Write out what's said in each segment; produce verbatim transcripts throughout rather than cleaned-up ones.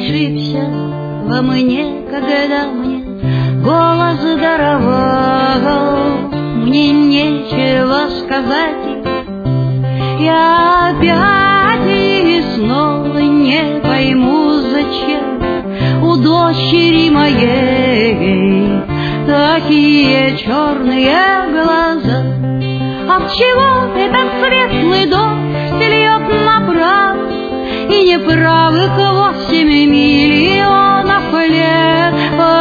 ошибся во мне, когда мне голос даровал. Мне нечего сказать, я опять и снова не пойму, зачем у дочери моей такие черные глаза. Отчего этот светлый дождь льет направо, и неправых восемь миллионов лет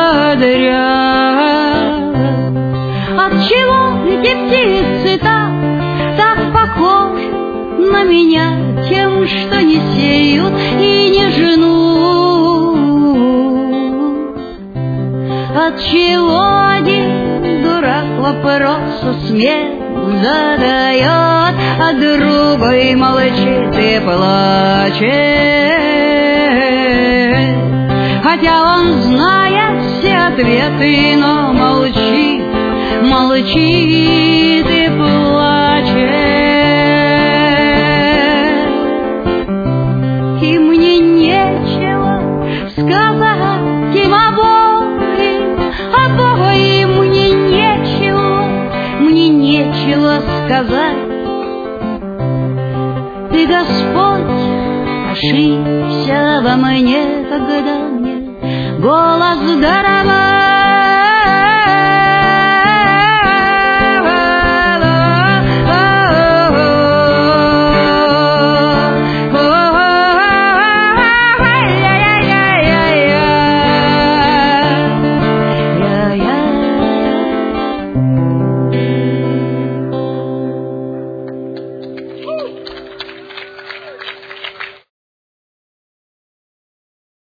подряд? Отчего эти птицы так, так похожи на меня тем, что не сеют и не женут? Отчего один дурак вопрос смех задает, а другой молчит и плачет, хотя он знает все ответы, но молчит, молчит и плачет. И мне нечего сказать им обоим, обоим мне нечего, мне нечего сказать. Ты, Господь, ошибся во мне, когда мне голос даровал.